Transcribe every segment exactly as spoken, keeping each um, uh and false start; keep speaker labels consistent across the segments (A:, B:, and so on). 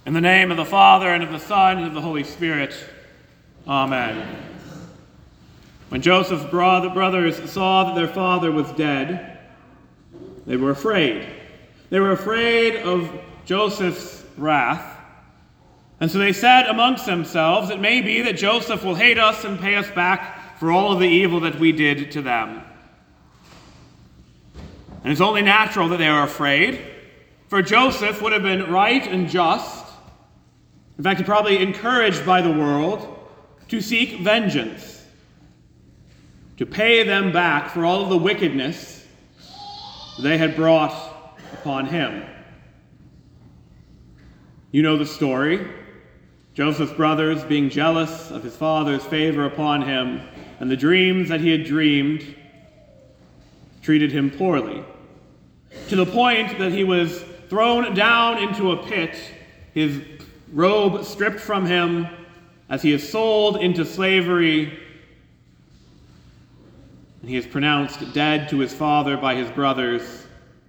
A: In the name of the Father, and of the Son, and of the Holy Spirit. Amen. When Joseph's bro- brothers saw that their father was dead, they were afraid. They were afraid of Joseph's wrath. And so they said amongst themselves, "It may be that Joseph will hate us and pay us back for all of the evil that we did to them." And it's only natural that they are afraid, for Joseph would have been right and just. In fact, probably encouraged by the world to seek vengeance, to pay them back for all of the wickedness they had brought upon him. You know the story. Joseph's brothers, being jealous of his father's favor upon him and the dreams that he had dreamed, treated him poorly, to the point that he was thrown down into a pit, his robe stripped from him, as he is sold into slavery, and he is pronounced dead to his father by his brothers.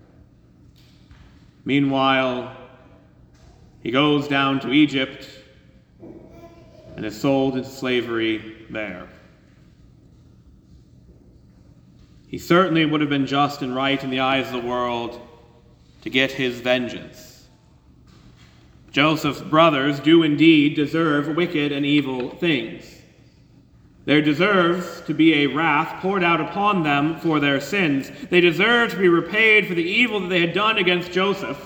A: Meanwhile, he goes down to Egypt and is sold into slavery there. He certainly would have been just and right in the eyes of the world to get his vengeance. Joseph's brothers do indeed deserve wicked and evil things. There deserves to be a wrath poured out upon them for their sins. They deserve to be repaid for the evil that they had done against Joseph.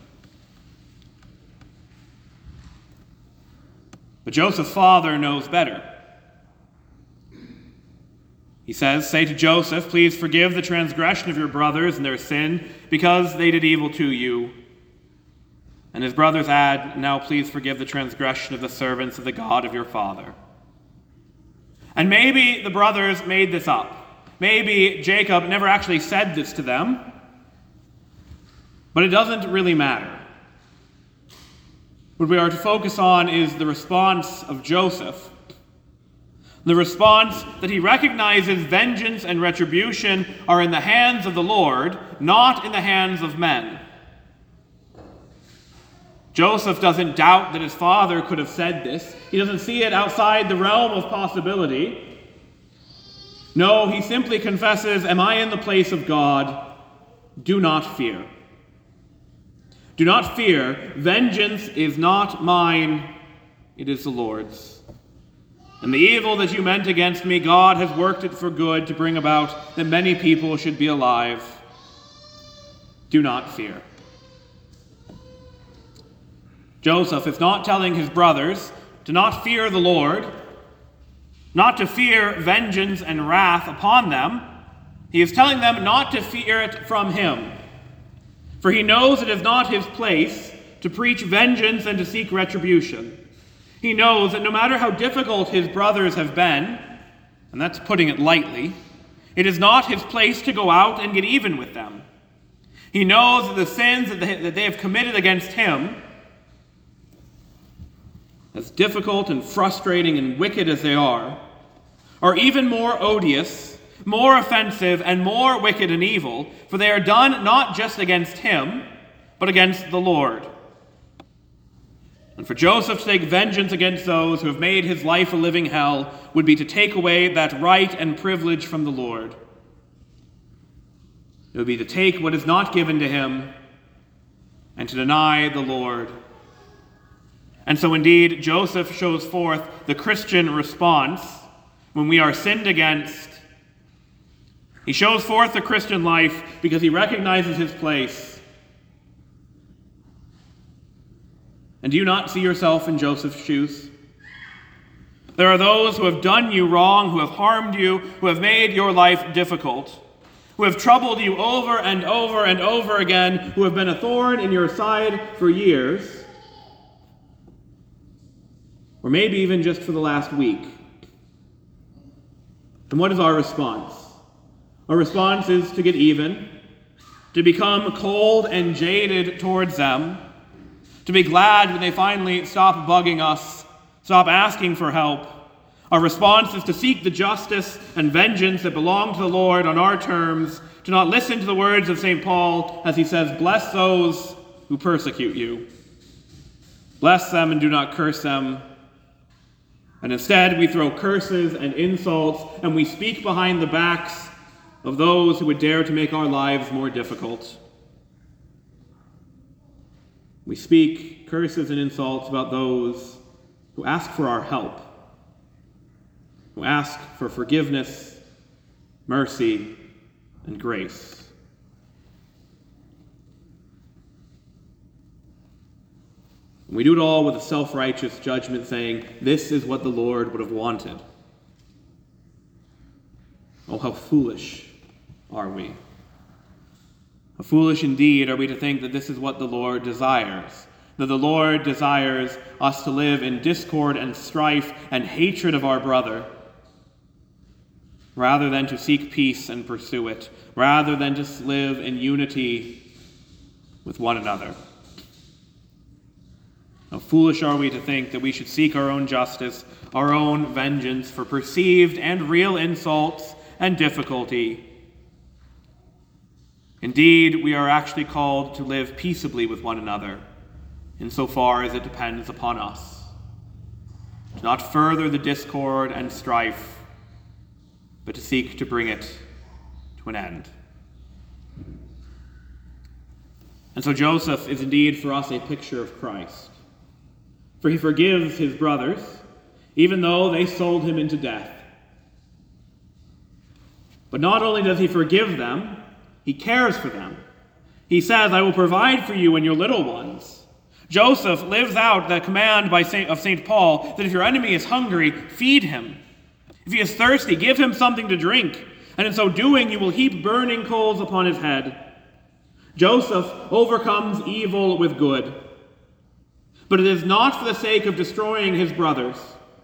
A: But Joseph's father knows better. He says, "Say to Joseph, please forgive the transgression of your brothers and their sin, because they did evil to you." And his brothers add, "Now please forgive the transgression of the servants of the God of your father." And maybe the brothers made this up. Maybe Jacob never actually said this to them. But it doesn't really matter. What we are to focus on is the response of Joseph. The response that he recognizes vengeance and retribution are in the hands of the Lord, not in the hands of men. Joseph doesn't doubt that his father could have said this. He doesn't see it outside the realm of possibility. No, he simply confesses, "Am I in the place of God? Do not fear. Do not fear. Vengeance is not mine, it is the Lord's. And the evil that you meant against me, God has worked it for good to bring about that many people should be alive. Do not fear." Joseph is not telling his brothers to not fear the Lord, not to fear vengeance and wrath upon them. He is telling them not to fear it from him. For he knows it is not his place to preach vengeance and to seek retribution. He knows that no matter how difficult his brothers have been, and that's putting it lightly, it is not his place to go out and get even with them. He knows that the sins that they, that they have committed against him, as difficult and frustrating and wicked as they are, are even more odious, more offensive, and more wicked and evil, for they are done not just against him, but against the Lord. And for Joseph to take vengeance against those who have made his life a living hell would be to take away that right and privilege from the Lord. It would be to take what is not given to him and to deny the Lord. And so indeed, Joseph shows forth the Christian response when we are sinned against. He shows forth the Christian life because he recognizes his place. And do you not see yourself in Joseph's shoes? There are those who have done you wrong, who have harmed you, who have made your life difficult, who have troubled you over and over and over again, who have been a thorn in your side for years, or maybe even just for the last week. And what is our response? Our response is to get even, to become cold and jaded towards them, to be glad when they finally stop bugging us, stop asking for help. Our response is to seek the justice and vengeance that belong to the Lord on our terms, to not listen to the words of Saint Paul as he says, "Bless those who persecute you." bless them and do not curse them. And instead we throw curses and insults, and we speak behind the backs of those who would dare to make our lives more difficult. We speak curses and insults about those who ask for our help, who ask for forgiveness, mercy, and grace. We do it all with a self-righteous judgment saying, this is what the Lord would have wanted. Oh, how foolish are we? How foolish indeed are we to think that this is what the Lord desires, that the Lord desires us to live in discord and strife and hatred of our brother, rather than to seek peace and pursue it, rather than to live in unity with one another. How foolish are we to think that we should seek our own justice, our own vengeance for perceived and real insults and difficulty. Indeed, we are actually called to live peaceably with one another, insofar as it depends upon us. To not further the discord and strife, but to seek to bring it to an end. And so Joseph is indeed for us a picture of Christ. For he forgives his brothers, even though they sold him into death. But not only does he forgive them, he cares for them. He says, I will provide for you and your little ones. Joseph lives out the command by Saint, of Saint Paul that if your enemy is hungry, feed him. If he is thirsty, give him something to drink. And in so doing, you will heap burning coals upon his head. Joseph overcomes evil with good. But it is not for the sake of destroying his brothers.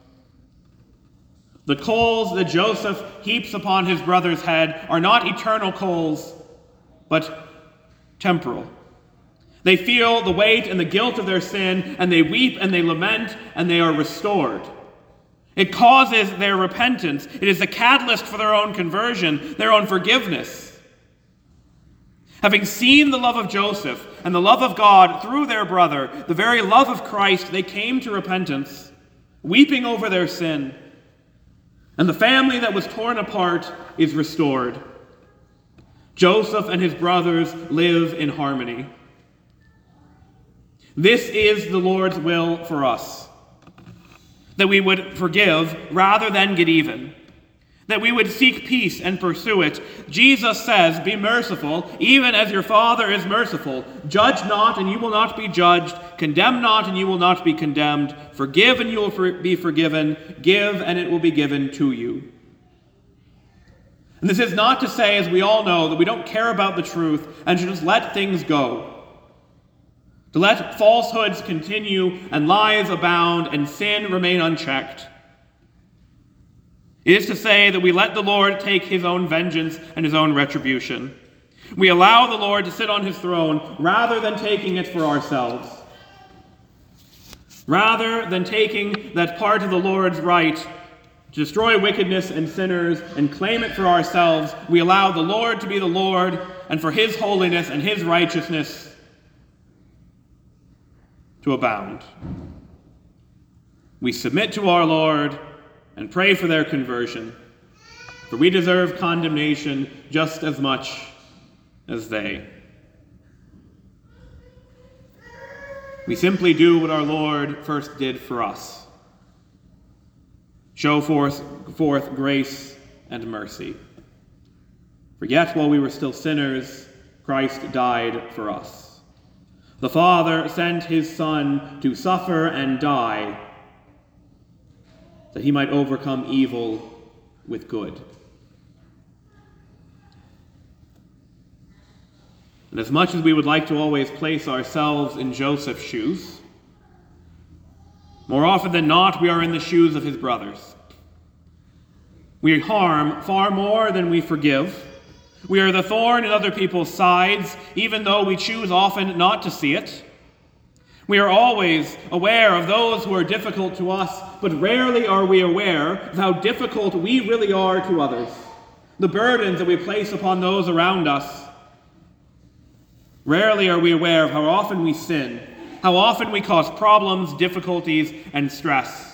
A: The coals that Joseph heaps upon his brother's head are not eternal coals, but temporal. They feel the weight and the guilt of their sin, and they weep and they lament, and they are restored. It causes their repentance. It is the catalyst for their own conversion, their own forgiveness. Having seen the love of Joseph and the love of God through their brother, the very love of Christ, they came to repentance, weeping over their sin. And the family that was torn apart is restored. Joseph and his brothers live in harmony. This is the Lord's will for us, that we would forgive rather than get even, that we would seek peace and pursue it. Jesus says, be merciful, even as your Father is merciful. Judge not, and you will not be judged. Condemn not, and you will not be condemned. Forgive, and you will for- be forgiven. Give, and it will be given to you. And this is not to say, as we all know, that we don't care about the truth and should just let things go. To let falsehoods continue and lies abound and sin remain unchecked. It is to say that we let the Lord take his own vengeance and his own retribution. We allow the Lord to sit on his throne rather than taking it for ourselves. Rather than taking that part of the Lord's right to destroy wickedness and sinners and claim it for ourselves, we allow the Lord to be the Lord and for his holiness and his righteousness to abound. We submit to our Lord and pray for their conversion, for we deserve condemnation just as much as they. We simply do what our Lord first did for us. Show forth, forth grace and mercy. For yet while we were still sinners, Christ died for us. The Father sent his Son to suffer and die, that he might overcome evil with good. And as much as we would like to always place ourselves in Joseph's shoes, more often than not, we are in the shoes of his brothers. We harm far more than we forgive. We are the thorn in other people's sides, even though we choose often not to see it. We are always aware of those who are difficult to us, but rarely are we aware of how difficult we really are to others, the burdens that we place upon those around us. Rarely are we aware of how often we sin, how often we cause problems, difficulties, and stress.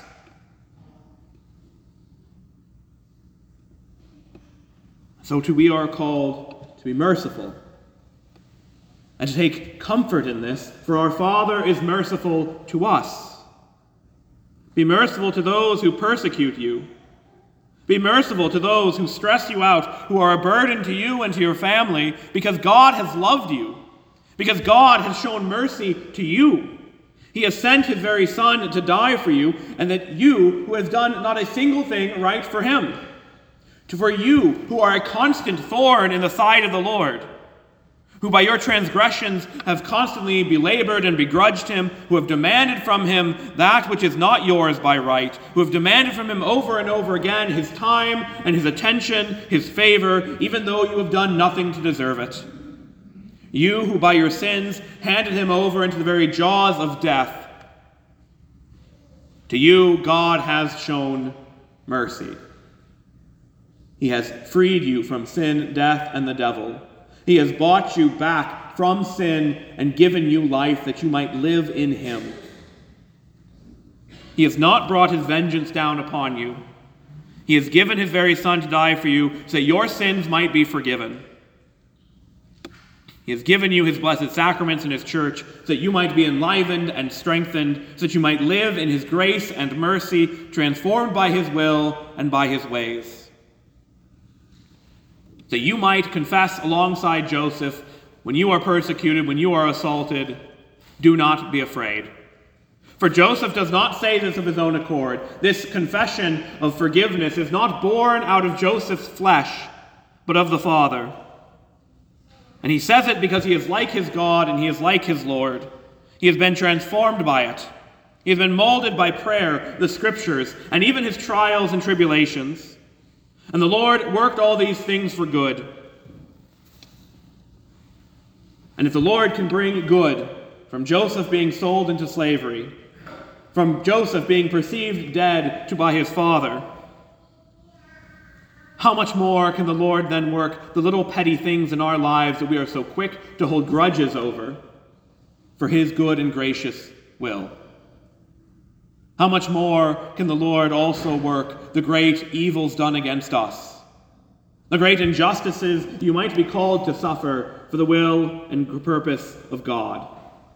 A: So too we are called to be merciful and to take comfort in this, for our Father is merciful to us. Be merciful to those who persecute you. Be merciful to those who stress you out, who are a burden to you and to your family, because God has loved you, because God has shown mercy to you. He has sent his very Son to die for you, and that you, who has done not a single thing right for him, to for you, who are a constant thorn in the side of the Lord, who by your transgressions have constantly belabored and begrudged him, who have demanded from him that which is not yours by right, who have demanded from him over and over again his time and his attention, his favor, even though you have done nothing to deserve it. You who by your sins handed him over into the very jaws of death. To you God has shown mercy. He has freed you from sin, death, and the devil. He has bought you back from sin and given you life that you might live in him. He has not brought his vengeance down upon you. He has given his very Son to die for you so that your sins might be forgiven. He has given you his blessed sacraments in his church so that you might be enlivened and strengthened, so that you might live in his grace and mercy, transformed by his will and by his ways. That you might confess alongside Joseph, when you are persecuted, when you are assaulted, do not be afraid. For Joseph does not say this of his own accord. This confession of forgiveness is not born out of Joseph's flesh, but of the Father. And he says it because he is like his God and he is like his Lord. He has been transformed by it. He has been molded by prayer, the scriptures, and even his trials and tribulations. And the Lord worked all these things for good. And if the Lord can bring good from Joseph being sold into slavery, from Joseph being perceived dead to by his father, how much more can the Lord then work the little petty things in our lives that we are so quick to hold grudges over for his good and gracious will? How much more can the Lord also work the great evils done against us, the great injustices you might be called to suffer for the will and purpose of God?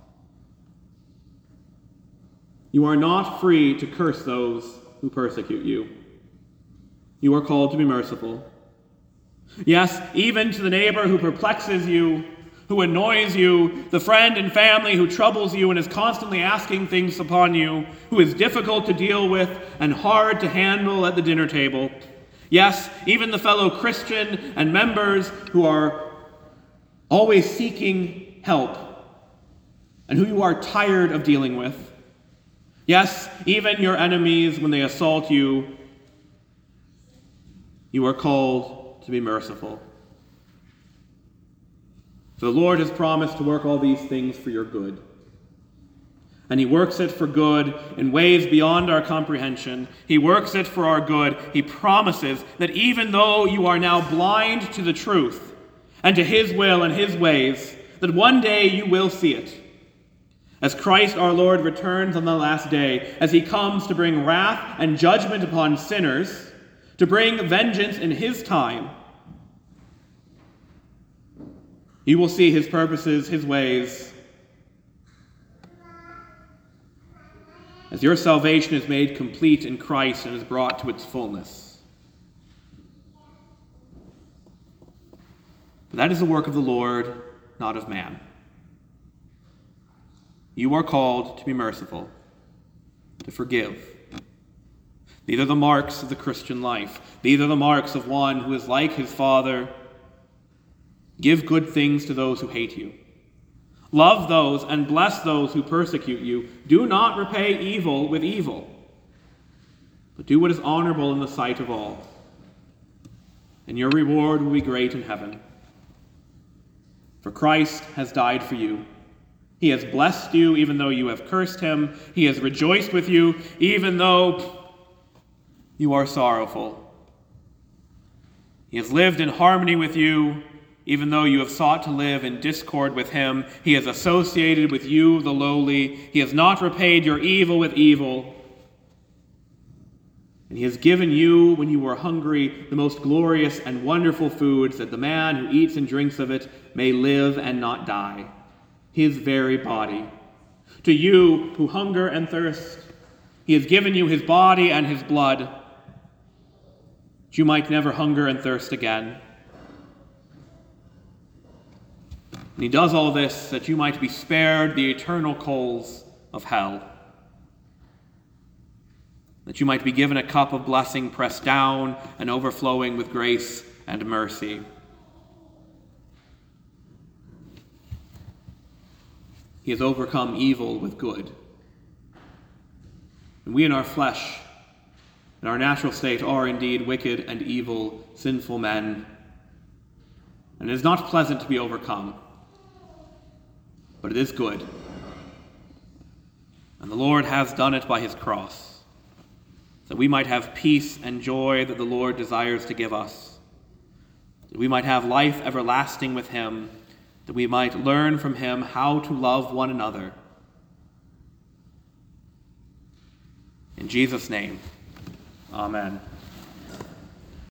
A: You are not free to curse those who persecute you. You are called to be merciful. Yes, even to the neighbor who perplexes you, who annoys you, the friend and family who troubles you and is constantly asking things upon you, who is difficult to deal with and hard to handle at the dinner table. Yes, even the fellow Christian and members who are always seeking help and who you are tired of dealing with. Yes, even your enemies when they assault you, you are called to be merciful. So the Lord has promised to work all these things for your good. And he works it for good in ways beyond our comprehension. He works it for our good. He promises that even though you are now blind to the truth and to his will and his ways, that one day you will see it. As Christ our Lord returns on the last day, as he comes to bring wrath and judgment upon sinners, to bring vengeance in his time, you will see his purposes, his ways, as your salvation is made complete in Christ and is brought to its fullness. But that is the work of the Lord, not of man. You are called to be merciful, to forgive. These are the marks of the Christian life. These are the marks of one who is like his Father. Give good things to those who hate you. Love those and bless those who persecute you. Do not repay evil with evil, but do what is honorable in the sight of all. And your reward will be great in heaven. For Christ has died for you. He has blessed you even though you have cursed him. He has rejoiced with you even though you are sorrowful. He has lived in harmony with you Even though you have sought to live in discord with him, he has associated with you, the lowly. He has not repaid your evil with evil. And he has given you, when you were hungry, the most glorious and wonderful foods, that the man who eats and drinks of it may live and not die. His very body. To you who hunger and thirst, he has given you his body and his blood, that you might never hunger and thirst again. And he does all this that you might be spared the eternal coals of hell, that you might be given a cup of blessing pressed down and overflowing with grace and mercy. He has overcome evil with good. And we in our flesh, in our natural state, are indeed wicked and evil, sinful men. And it is not pleasant to be overcome, but it is good. And the Lord has done it by his cross, that we might have peace and joy that the Lord desires to give us, that we might have life everlasting with him, that we might learn from him how to love one another. In Jesus' name, amen.